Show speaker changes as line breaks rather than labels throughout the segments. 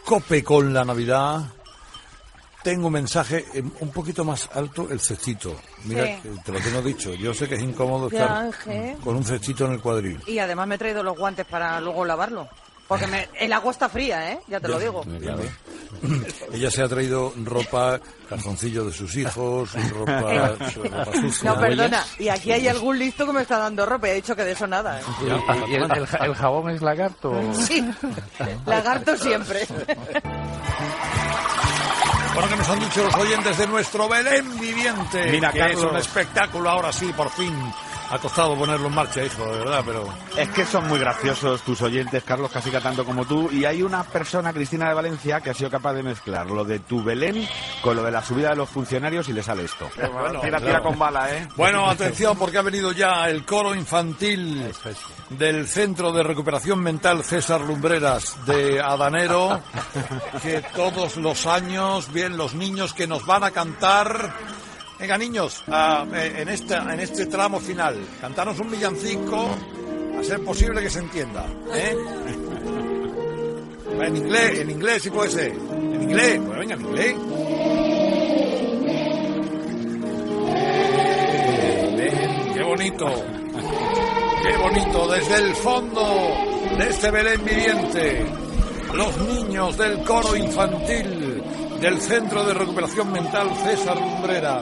COPE con la Navidad. Tengo un mensaje un poquito más alto, el cestito. Mira, sí. Te lo tengo dicho. Yo sé que es incómodo estar con un cestito en el cuadril.
Y además me he traído los guantes para luego lavarlo. Porque el agua está fría, ¿eh? Ya te lo digo.
Claro. Ella se ha traído ropa, calzoncillos de sus hijos, ropa sucia.
No, perdona. Y aquí hay algún listo que me está dando ropa y ha dicho que de eso nada, ¿eh?
¿Y el jabón es lagarto?
Sí, lagarto siempre.
Bueno, que nos han dicho los oyentes de nuestro Belén viviente.
Mira,
que
Carlos,
es un espectáculo, ahora sí, por fin. Ha costado ponerlo en marcha, hijo, de verdad, pero...
Es que son muy graciosos tus oyentes, Carlos, casi tanto como tú, y hay una persona, Cristina de Valencia, que ha sido capaz de mezclar lo de tu Belén con lo de la subida de los funcionarios y le sale esto.
Bueno,
tira con bala, ¿eh?
Bueno, atención, porque ha venido ya el coro infantil del Centro de Recuperación Mental César Lumbreras de Adanero, que todos los años, bien, los niños que nos van a cantar... Venga, niños, en este tramo final, cantanos un villancico, a ser posible que se entienda, ¿eh? En inglés si puede ser. En inglés, pues venga, en inglés. ¡Qué bonito! ¡Qué bonito! Desde el fondo de este Belén viviente, los niños del coro infantil del Centro de Recuperación Mental César Lumbreras.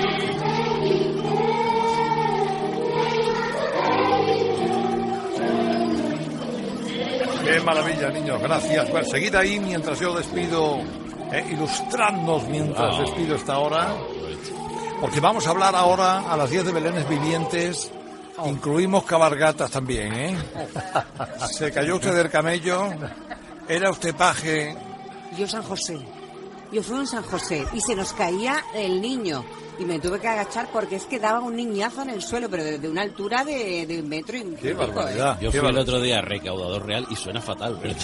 Qué maravilla, niños, gracias. Bueno, seguid ahí mientras yo despido, ilustradnos mientras despido esta hora, porque vamos a hablar ahora a las 10 de Belenes vivientes. Incluimos cabalgatas también, ¿eh? Se cayó usted del camello, era usted paje.
Yo San José. Yo fui en San José y se nos caía el niño y me tuve que agachar porque es que daba un niñazo en el suelo, pero desde una altura de 1 metro y
¡Qué
pico,
barbaridad!
Yo fui el otro día a Recaudador Real y suena fatal. Pero...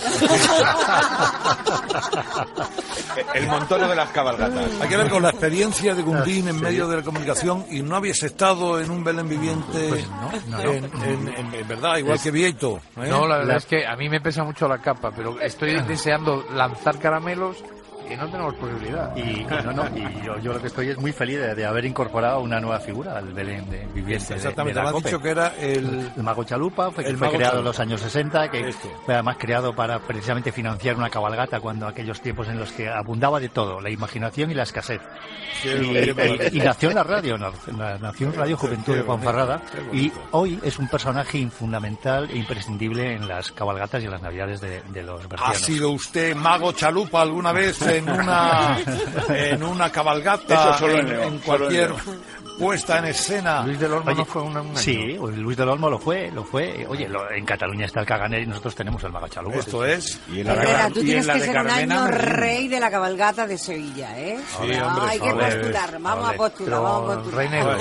El montono de las cabalgatas.
Hay que ver con la experiencia de Gundín en medio de la comunicación, y no habías estado en un Belén viviente, pues no. En verdad, igual que Vieito, ¿eh?
No, la verdad es que a mí me pesa mucho la capa, pero estoy deseando lanzar caramelos y no tenemos posibilidad.
Y yo lo que estoy es muy feliz de haber incorporado una nueva figura al Belén de viviente.
Exactamente,
me
has dicho que era el
Mago Chalupa, fue creado
Chalupa
en los años 60, que fue además creado para precisamente financiar una cabalgata cuando aquellos tiempos en los que abundaba de todo, la imaginación y la escasez. Y nació en la radio, nació en Radio Juventud de Ponferrada, y hoy es un personaje fundamental e imprescindible en las cabalgatas y en las navidades de los bercianos.
¿Ha sido usted Mago Chalupa alguna vez en una cabalgata, en cualquier puesta en escena?
Luis del Olmo no fue un año.
Sí, Luis del Olmo lo fue. Oye, en Cataluña está el Caganer y nosotros tenemos el Mago Chalupa.
Esto es.
Herrera, tú tienes que ser un año rey de la cabalgata de Sevilla, ¿eh?
Sí, hombre,
hay que postular, vamos a postular.
Rey Negro.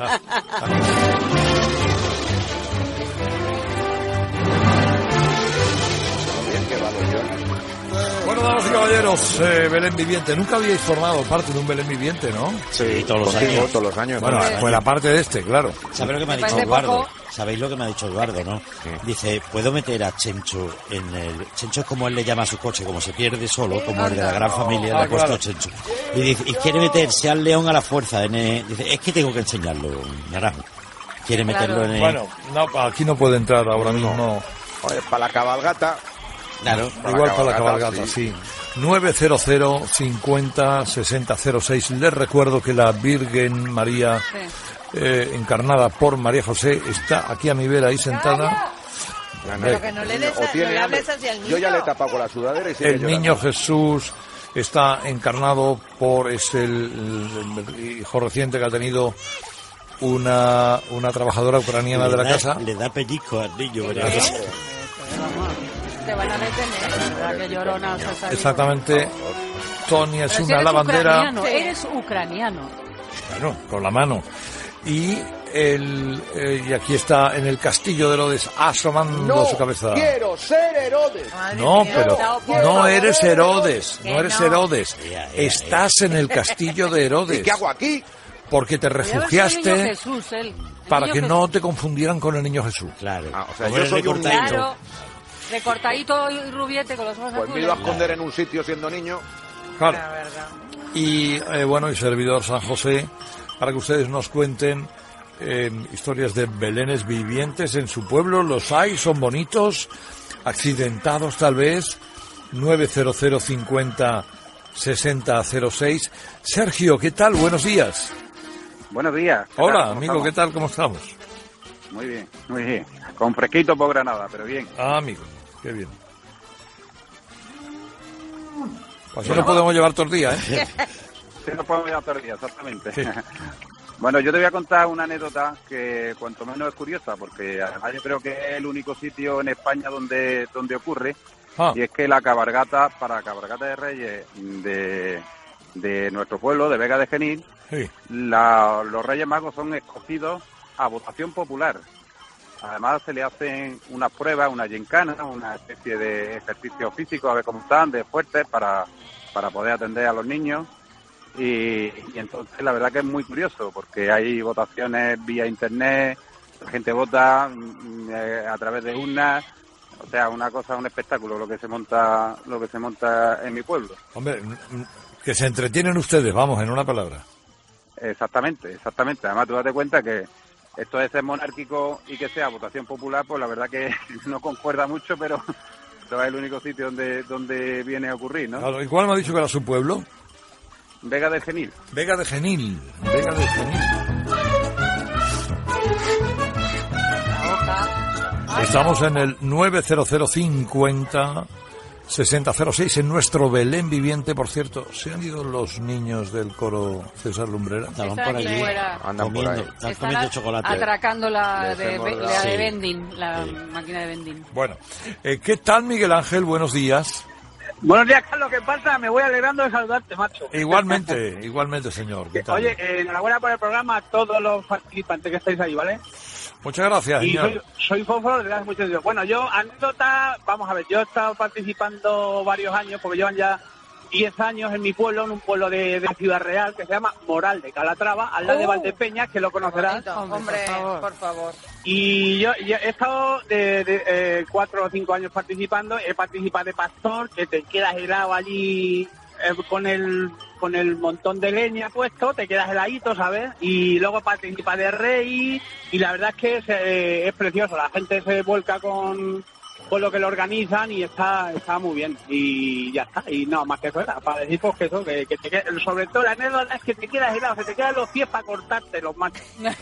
Bueno, damas y caballeros, Belén viviente. Nunca habíais formado parte de un Belén viviente, ¿no?
Sí, todos los años.
Bueno, fue la parte de este, claro.
¿Sabéis lo que me ha dicho Eduardo? ¿Sabéis lo que me ha dicho Eduardo, no? Sí. Dice, ¿puedo meter a Chencho en el... Chencho es como él le llama a su coche, como se pierde solo, como el de la gran familia, le ha puesto Chencho. Y dice, y quiere meterse al león a la fuerza. Dice, es que tengo que enseñarlo, Naranjo. Quiere meterlo en el...
Bueno, no, aquí no puede entrar ahora mismo.
Oye, para la cabalgata...
Claro.
Igual para la cabalgata, sí. 900 50 60 06. Les recuerdo que la Virgen María, encarnada por María José, está aquí a mi vera, ahí sentada.
Pero que no le hables así al niño.
Yo ya le he tapado con la sudadera y
el niño Jesús está encarnado por el hijo reciente que ha tenido una trabajadora ucraniana de la casa.
Le da pellizco al niño, ¿verdad?
Te van a detener, ¿verdad? Que llorona.
Exactamente. Tonia es una lavandera.
Eres ucraniano.
Bueno, con la mano. Y y aquí está en el castillo de Herodes asomando su cabeza.
¡Quiero ser Herodes!
No, pero no eres Herodes, no eres Herodes. Estás en el castillo de Herodes.
¿Y qué hago aquí?
Porque te refugiaste para que no te confundieran con el niño Jesús.
Claro.
O sea, yo soy un niño.
De cortadito y rubiete con los ojos
Pues
azules.
me he ido a esconder en un sitio siendo niño.
Claro.
La verdad.
Y bueno, y servidor San José, para que ustedes nos cuenten historias de belenes vivientes en su pueblo. Los hay, son bonitos, accidentados tal vez. 900 50 60 06. Sergio, ¿qué tal? Buenos días.
Buenos días.
Hola, amigo, ¿qué tal? ¿Cómo estamos?
Muy bien, muy bien. Con fresquito por Granada, pero bien.
Ah, amigo, qué bien. Pues así no podemos llevar todo el día, ¿eh?
Sí, no podemos llevar todo el día, exactamente.
Sí.
Bueno, yo te voy a contar una anécdota que cuanto menos es curiosa, porque además yo creo que es el único sitio en España donde ocurre, y es que la cabalgata de Reyes de nuestro pueblo, de Vega de Genil,
Sí.
los Reyes Magos son escogidos a votación popular. Además se le hacen unas pruebas, una gincana, una especie de ejercicio físico, a ver cómo están, de fuertes, para poder atender a los niños. Y entonces la verdad que es muy curioso, porque hay votaciones vía internet, la gente vota a través de urnas, o sea, una cosa, un espectáculo lo que se monta en mi pueblo.
Hombre, que se entretienen ustedes, vamos, en una palabra.
Exactamente. Además tú date cuenta que esto de ser monárquico y que sea votación popular, pues la verdad que no concuerda mucho, pero es el único sitio donde viene a ocurrir, ¿no?
Claro, ¿y cuál me ha dicho que era su pueblo?
Vega de Genil.
Vega de Genil. Estamos en el 900 50 60 06 en nuestro Belén viviente. Por cierto, ¿se han ido los niños del coro César Lumbrera?
Están por allí fuera.
Andan por ahí.
Están comiendo chocolate.
Atracando la de
Sí.
vending, la máquina de vending.
Bueno, ¿qué tal, Miguel Ángel? Buenos días.
Buenos días, Carlos. ¿Qué pasa? Me voy alegrando de saludarte, macho.
Igualmente, señor. ¿Qué tal?
Oye, enhorabuena por el programa a todos los participantes que estáis ahí, ¿vale?
Muchas gracias,
Y
señor.
soy fósforo desde hace muchos días. Bueno, yo, anécdota, vamos a ver, yo he estado participando varios años, porque llevan ya 10 años en mi pueblo, en un pueblo de Ciudad Real, que se llama Moral de Calatrava, al lado de Valdepeñas, que lo conocerás.
Hombre, por favor.
Y yo he estado de 4 o 5 años participando. He participado de pastor, que te quedas helado allí con el montón de leña puesto, te quedas heladito, ¿sabes? Y luego participa de rey, y la verdad es que es precioso. La gente se vuelca con lo que lo organizan y está muy bien. Y ya está. Y no, más que eso era para decir pues que eso, que te queda, sobre todo la anécdota es que te quedas helado, se te quedan los pies para cortarte los machos.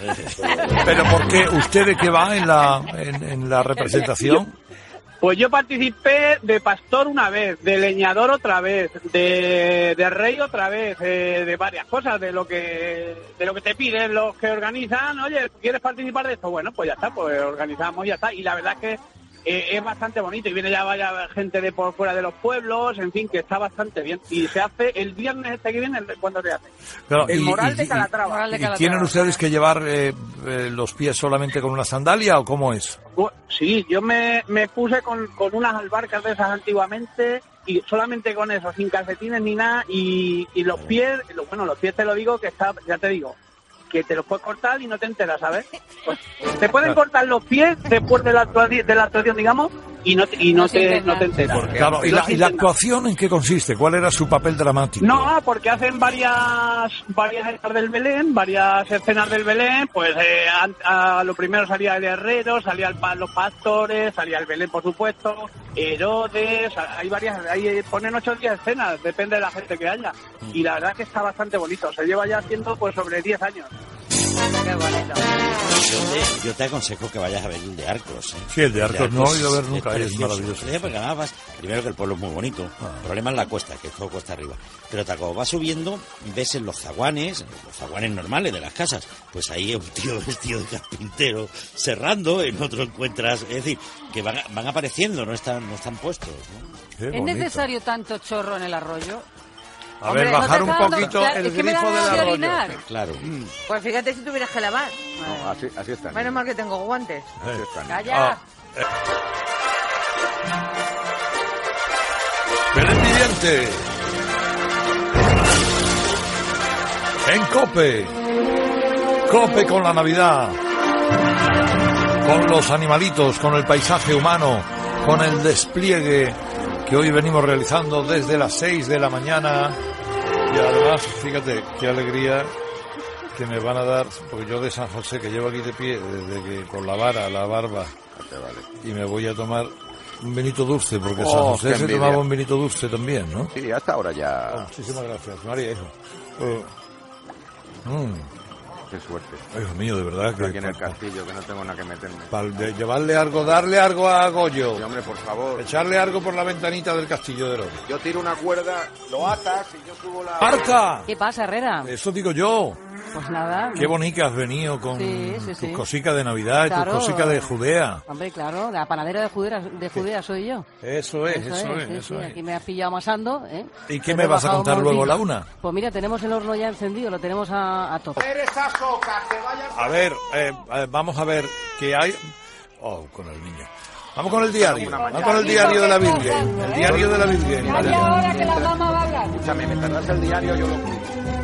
¿Pero por qué? ¿Usted de qué va en la representación?
Pues yo participé de pastor una vez, de leñador otra vez, de rey otra vez, de varias cosas, de lo que te piden los que organizan. Oye, ¿quieres participar de esto? Bueno, pues ya está, pues organizamos y ya está. Y la verdad es que es bastante bonito, y viene ya vaya gente de por fuera de los pueblos, en fin, que está bastante bien. Y se hace el viernes este que viene, ¿cuándo se hace?
Claro,
el Moral de Calatrava.
¿Y tienen ustedes que llevar los pies solamente con una sandalia o cómo es?
Sí, yo me puse con unas albarcas de esas antiguamente, y solamente con eso, sin calcetines ni nada, y los pies, los pies te lo digo que está, ya te digo, que te los puedes cortar y no te enteras, ¿sabes? Pues, te pueden cortar los pies después de la actuación, digamos, y no te enteras.
Claro, ¿y la actuación en qué consiste? ¿Cuál era su papel dramático?
No, porque hacen varias escenas del Belén, pues a lo primero salía el herrero, salían los pastores, salía el Belén, por supuesto, Herodes, hay ponen 8 o 10 escenas, depende de la gente que haya, y la verdad que está bastante bonito, se lleva ya haciendo pues sobre 10 años.
Qué bonito.
Yo te aconsejo que vayas a ver el de Arcos.
Sí, el de Arcos no he ido a ver nunca, es maravilloso.
Porque además vas, primero que el pueblo es muy bonito, el problema es la cuesta, que es todo cuesta arriba. Pero cuando vas subiendo, ves en los zaguanes normales de las casas, pues ahí un tío vestido de carpintero cerrando, en otro encuentras, es decir, que van apareciendo, no están puestos, ¿no?
¿Es necesario tanto chorro en el arroyo?
A ver, bajar un poquito el grifo del arroyo.
Claro.
Pues fíjate si tuvieras que lavar.
No, así está.
Menos mal que tengo guantes.
Así está.
Calla.
Belén viviente. En COPE. COPE con la Navidad. Con los animalitos, con el paisaje humano, con el despliegue que hoy venimos realizando desde las 6 de la mañana. Y además, fíjate, qué alegría que me van a dar, porque yo de San José, que llevo aquí de pie, desde que con la vara, la barba, y me voy a tomar un vinito dulce, porque San José se tomaba un vinito dulce también, ¿no?
Sí, hasta ahora ya.
Muchísimas gracias, María, hijo.
Qué suerte.
Hijo mío, de verdad que...
Aquí en el castillo, que no tengo nada que meterme.
Para llevarle algo, darle algo a Goyo.
Sí, hombre, por favor.
Echarle algo por la ventanita del castillo de Herodes.
Yo tiro una cuerda, lo atas y yo subo la...
¡Marta!
¿Qué pasa, Herrera?
Eso digo yo.
Pues nada.
Qué bonita has venido con tus cositas de Navidad,
claro,
tus cositas de Judea.
Hombre, claro, la panadera de Judea soy yo.
Eso es.
Aquí me has pillado amasando, ¿eh?
¿Y qué me vas a contar luego, la una?
Pues mira, tenemos el horno ya encendido, lo tenemos a tope.
A ver, vamos a ver qué hay... Oh, con el niño. Vamos con el diario. Vamos con el diario de la Virgen. El diario de la Virgen.
Ahora que la mamá va a hablar.
Escúchame, me tardas el diario, yo lo...